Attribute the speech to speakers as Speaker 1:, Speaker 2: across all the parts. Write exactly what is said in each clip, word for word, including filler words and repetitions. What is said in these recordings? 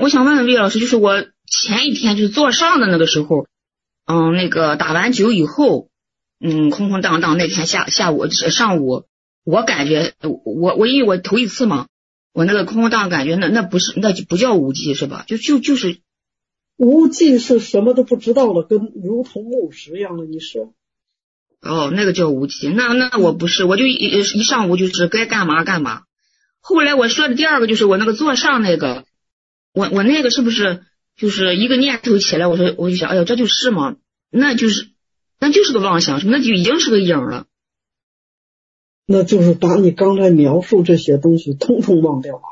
Speaker 1: 我想问问魏老师，就是我前一天就是做上的那个时候，嗯，那个打完酒以后，嗯，空空荡荡那天下下午上午，我感觉我我因为我头一次嘛，我那个空空荡荡感觉那那不是那就不叫无忌是吧？就就就是
Speaker 2: 无忌是什么都不知道了，跟如同木石一样的，你是？
Speaker 1: 哦，那个叫无忌，那那我不是，我就一一上午就是该干嘛干嘛。后来我说的第二个就是我那个座上那个，我我那个是不是就是一个念头起来，我说我就想，哎呦，这就是嘛，那就是那就是个妄想，那就已经是个影了。
Speaker 2: 那就是把你刚才描述这些东西通通忘掉了。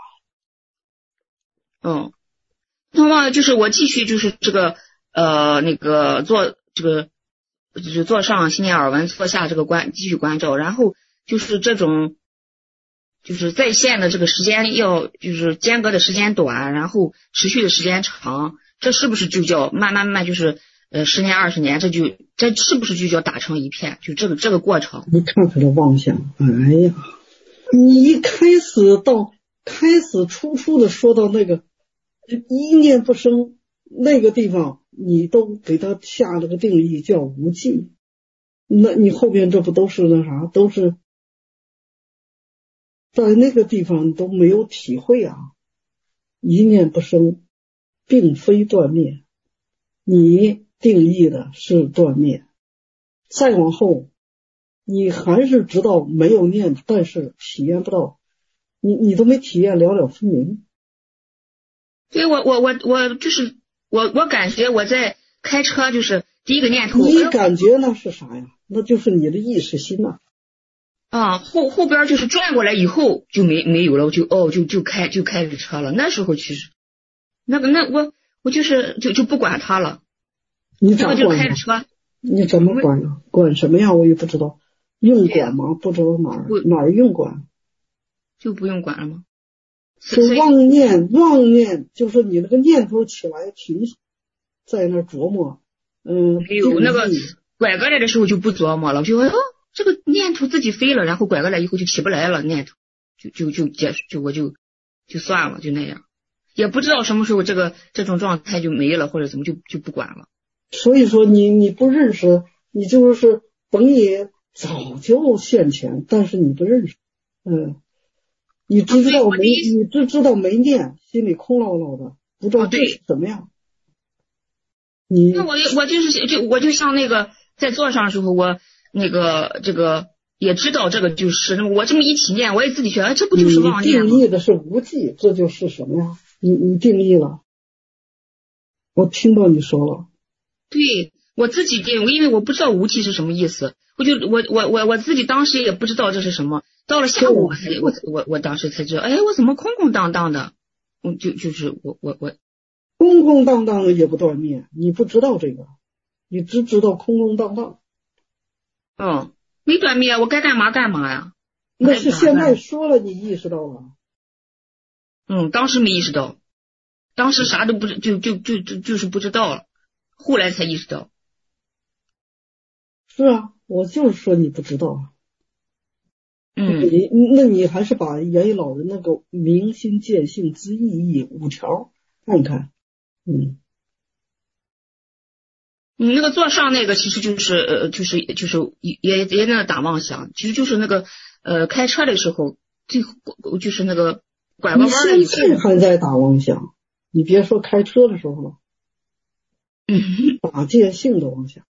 Speaker 1: 哦，那么就是我继续就是这个呃那个做这个就是做上心念耳闻，做下这个关继续关照，然后就是这种就是在线的这个时间要就是间隔的时间短，然后持续的时间长，这是不是就叫慢慢慢慢就是呃十年二十年，这就这是不是就叫打成一片？就这个这个过程。
Speaker 2: 你看看这妄想，哎呀，你一开始到开始初初的说到那个一念不生那个地方，你都给他下了个定义叫无记，那你后边这不都是那啥，都是在那个地方都没有体会啊。一念不生并非断灭，你定义的是断灭，再往后你还是知道没有念，但是体验不到，你你都没体验了了分明。
Speaker 1: 对，我我我我就是我我感觉我在开车，就是第一个念头，
Speaker 2: 你感觉那是啥呀？那就是你的意识心呐。
Speaker 1: 啊，后后边就是转过来以后就没没有了，我就哦就就开就开着车了。那时候其实那个那我我就是就就不管他了，
Speaker 2: 你咋
Speaker 1: 那个就
Speaker 2: 管呀？
Speaker 1: 开着车。
Speaker 2: 你怎么管呀？管什么呀？我也不知道。用管吗？不知道哪儿哪儿用管，
Speaker 1: 就不用管了吗？
Speaker 2: 是妄念，妄念就是你那个念头起来停，在那琢磨，嗯，
Speaker 1: 没有那个拐过来的时候就不琢磨了，就哦这个念头自己飞了，然后拐过来以后就起不来了，念头就就就结束，就我就就算了，就那样，也不知道什么时候这个这种状态就没了，或者怎么就就不管了。
Speaker 2: 所以说你你不认识，你就是等你早就现前，但是你不认识，嗯。你只知道没，你只知道没念，心里空落落的，不知道这是什么样。你
Speaker 1: 那我我就是就我就像那个在座上的时候，我那个这个也知道这个就是，我这么一起念，我也自己觉得这不就是妄念吗？
Speaker 2: 定义的是无记，这就是什么呀？你你定义了，我听到你说了。
Speaker 1: 对，我自己定，因为我不知道无记是什么意思，我就我我我我自己当时也不知道这是什么。到了下午我才我我我当时才知道，哎，我怎么空空荡荡的？我就就是我我我
Speaker 2: 空空荡荡的也不断灭，你不知道这个，你只知道空空荡荡。
Speaker 1: 嗯，没断灭，我该干嘛干嘛呀？
Speaker 2: 那是现在说了，你意识到了。
Speaker 1: 嗯，当时没意识到，当时啥都不知，就就就就就是不知道了，后来才意识到。
Speaker 2: 是啊，我就是说你不知道啊。
Speaker 1: 嗯，
Speaker 2: 你那你还是把严一老人那个明心见性之意义五条看看，嗯，
Speaker 1: 你那个座上那个其实就是呃就是就是也也也那打妄想，其实就是那个呃开车的时候最就是那个拐个弯儿以后，
Speaker 2: 你现在还在打妄想，你别说开车的时候了，
Speaker 1: 嗯，
Speaker 2: 打见性的妄想。